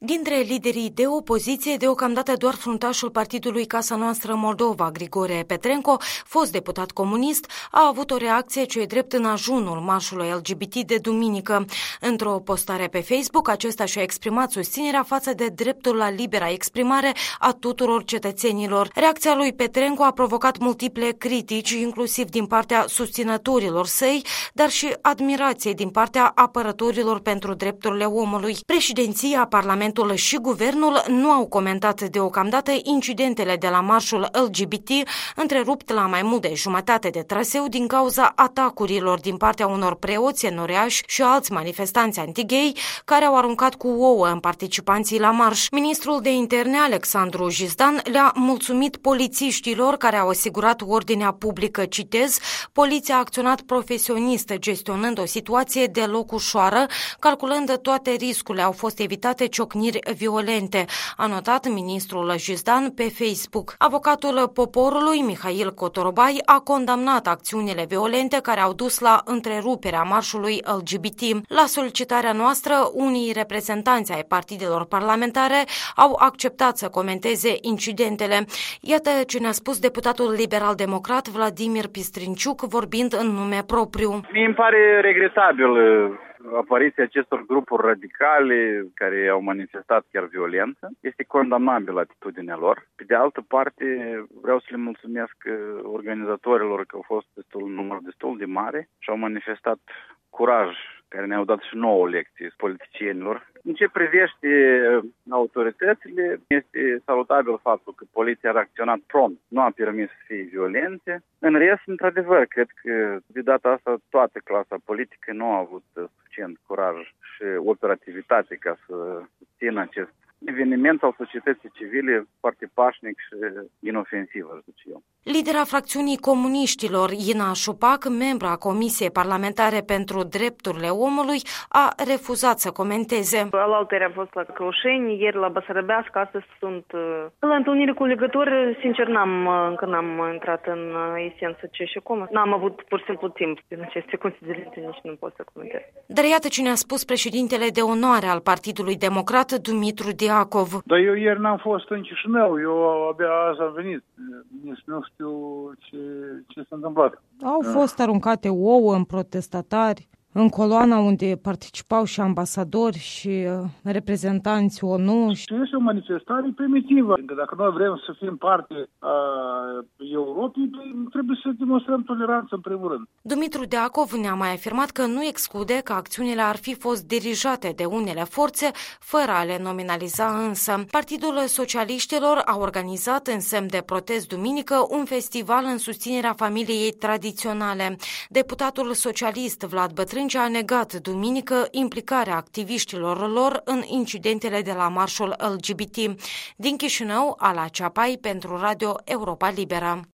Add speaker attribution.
Speaker 1: Dintre liderii de opoziție, deocamdată doar fruntașul partidului Casa Noastră Moldova, Grigore Petrenco, fost deputat comunist, a avut o reacție ce e drept în ajunul marșului LGBT de duminică. Într-o postare pe Facebook, acesta și-a exprimat susținerea față de dreptul la libera exprimare a tuturor cetățenilor. Reacția lui Petrenco a provocat multiple critici, inclusiv din partea susținătorilor săi, dar și admirație din partea apărătorilor pentru drepturile omului. Președinția, Parlamentul și guvernul nu au comentat deocamdată incidentele de la marșul LGBT, întrerupt la mai mult de jumătate de traseu din cauza atacurilor din partea unor preoți enoriași și alți manifestanți anti-gay care au aruncat cu ouă în participanții la marș. Ministrul de Interne, Alexandru Jizdan, le-a mulțumit polițiștilor care au asigurat ordinea publică, citez, poliția a acționat profesionist, gestionând o situație deloc ușoară, calculând toate riscurile, au fost evitate ciocniri violente, a notat ministrul Jizdan pe Facebook. Avocatul poporului, Mihail Cotorobai, a condamnat acțiunile violente care au dus la întreruperea marșului LGBT. La solicitarea noastră, unii reprezentanți ai partidelor parlamentare au acceptat să comenteze incidentele. Iată ce ne-a spus deputatul liberal-democrat Vladimir Pistrinciuc, vorbind în nume propriu.
Speaker 2: Mi pare regretabil apariția acestor grupuri radicale care au manifestat chiar violență. Este condamnabilă atitudinea lor. Pe de altă parte, vreau să le mulțumesc organizatorilor că au fost un număr destul de mare și au manifestat curaj, care ne-au dat și nouă lecții politicienilor. În ce privește autoritățile, este salutabil faptul că poliția a reacționat prompt, nu a permis să fie violente. În rest, într-adevăr, cred că de data asta toată clasa politică nu a avut suficient curaj și operativitate ca să țină acest eveniment al societății civile foarte pașnic și inofensiv, aș zice eu.
Speaker 1: Lidera fracțiunii comuniștilor, Ina Șupac, membra a Comisiei Parlamentare pentru Drepturile Omului, a refuzat să comenteze.
Speaker 3: Alaltăieri am fost la Căușeni, ieri la Băsărăbească, astăzi sunt la întâlnire cu legători. Sincer, încă n-am intrat în esență ce și cum. N-am avut pur și simplu timp din aceste considerente, nici nu pot să comentez.
Speaker 1: Dar iată ce ne-a spus președintele de onoare al Partidului Democrat, Dumitru Diacov.
Speaker 4: Dar eu ieri n-am fost în Chișinău, eu abia azi am venit. Nici nu știu ce s-a întâmplat.
Speaker 5: Au fost aruncate ouă în protestatari, în coloana unde participau și ambasadori și reprezentanți ONU.
Speaker 4: Este o manifestare primitivă. Dacă noi vrem să fim parte a Europei, trebuie să demonstrăm toleranță în primul rând.
Speaker 1: Dumitru Deacov ne-a mai afirmat că nu exclude că acțiunile ar fi fost dirijate de unele forțe, fără a le nominaliza însă. Partidul Socialiștilor a organizat în semn de protest duminică un festival în susținerea familiei tradiționale. Deputatul socialist Vlad Bătrân a negat duminică implicarea activiștilor lor în incidentele de la marșul LGBT. Din Chișinău, Ala Ceapai pentru Radio Europa Liberă.